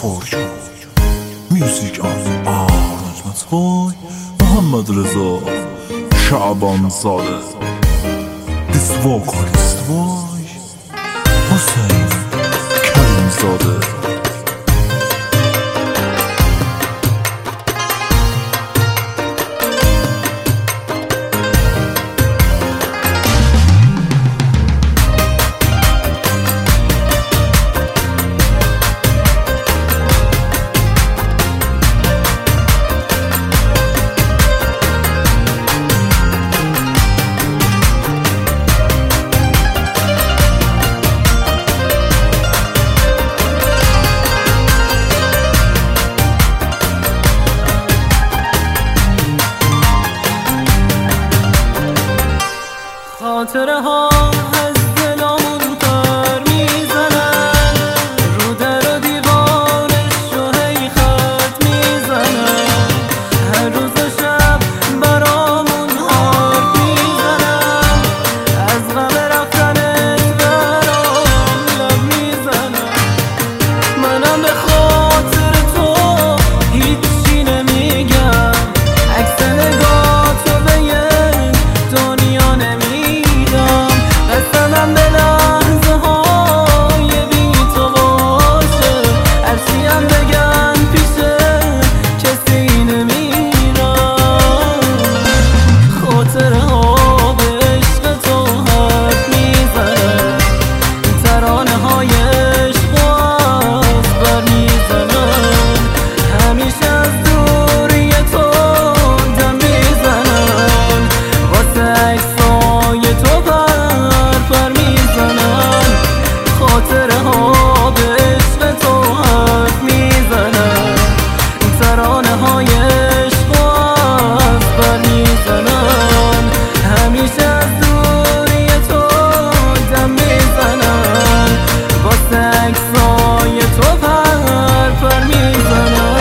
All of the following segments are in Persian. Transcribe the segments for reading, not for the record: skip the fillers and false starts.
فوج میوزیک از آرزمت محمد رضا شعبان زاده دیس وکالیست وای حسین کریم زاده. خاطره ها از دلامون پر میزنن، رو در و دیوارش رو هی خط میزنن، هر روز و شب برامون حرف میزنن، از غم رفتنت برام لب میزنن. منم به خاطر تو هیچی نمیگم، عکس نگاه تو به یک دنیا نمیگم. قسمم به لحظه های بی تو باشه، هرچیم بگن پیش کسی نمیرم. خاطره ها به عشق تو حرف میزنن، ترانه های عشق باز بر میزنن، همیشه از دوری تو دم میزنن، واسه عکسای تو پر میزنن. خاطره ها به عشق تو حرف میزنن، ترانه های عشق باز بر میزنن، همیشه از دوری تو دم میزنن، واسه عکسای تو پر میزنن.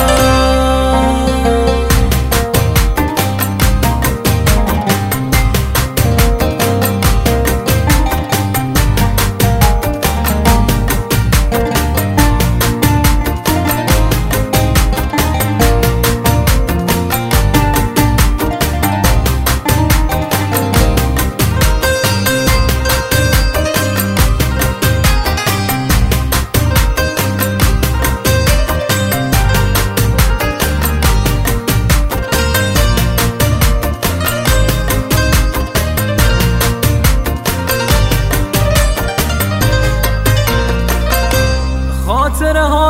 خاطره ها